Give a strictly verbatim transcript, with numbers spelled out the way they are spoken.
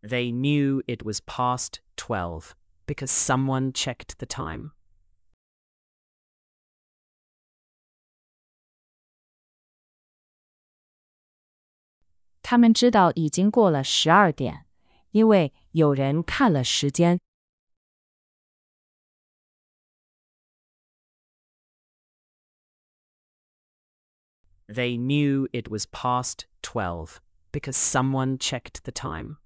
They knew it was past twelve because someone checked the time. 他们知道已经过了十二点，因为有人看了时间。 They knew it was past twelve because someone checked the time.